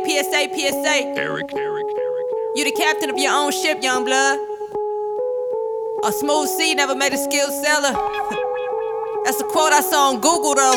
PSA. Eric. You the captain of your own ship, young blood. A smooth sea never made a skilled sailor. That's a quote I saw on Google though.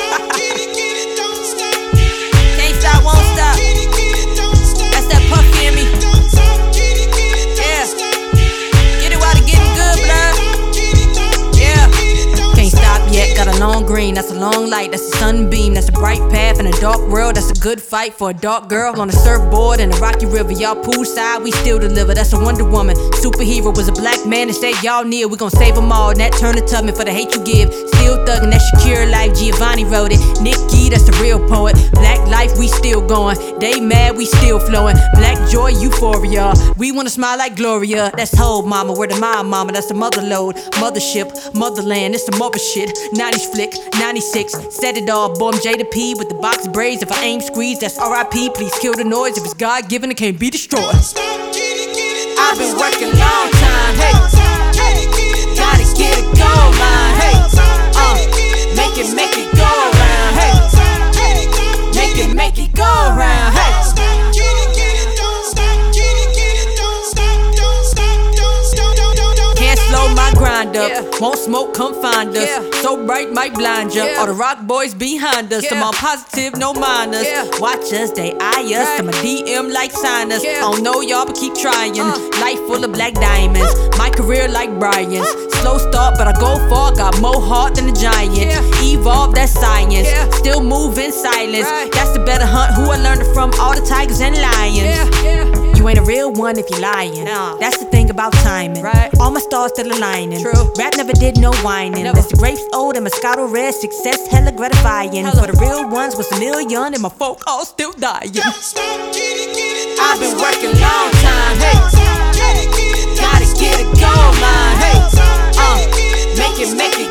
Can't stop, won't stop. That's that Puffy in me. Yeah. Get it while it's getting good, blood. Yeah. Can't stop yet, got a long green, that's a long light, that's a sunbeam, that's a bright path in a dark world, that's a good fight for a dark girl on a surfboard in the rocky river. Y'all poolside, we still deliver, that's a Wonder Woman. Superhero was a black man and said y'all near, we gon' save them all. Nat Turner Tubman for the hate you give. Still thuggin', that's Shakira life, Giovanni wrote it. Nicki, that's the real poet. Black life, we still going. They mad, we still flowing. Black joy, euphoria. We wanna smile like Gloria. That's whole mama, where the my mama, that's the mother load. Mothership, motherland, it's the mother shit. 90s flick, 96, said it all. Boy, I'm Jada P with the box braids. If I aim squeeze, that's R.I.P. Please kill the noise. If it's God given, it can't be destroyed. I've been working long time, hey. Gotta get a gold line, hey. Make it go around, hey. Make it go around, hey. Can't slow my grind up, yeah. Won't smoke, come find us, yeah. So bright might blind ya, yeah. All the rock boys behind us, yeah. I'm all positive, no minus, yeah. Watch us, they eye us, right. I'm a DM like signers, yeah. I don't know y'all, but keep trying, life full of black diamonds, my career like Brian's, slow start, but I go far, got more heart than a giant, yeah. Evolve, that's science, yeah. Still move in silence, right. That's the better hunt, who I learned it from, all the tigers and lions, yeah. You ain't a real one if you lying. Nah. That's the thing about timing. Right. All my stars still aligning. True. Rap never did no whining. Never. That's the grapes old and Moscato red. Success hella gratifying. For the real ones was a million and my folk all still dying. I've been working long time. Hey. Gotta get a gold line. Hey. Make it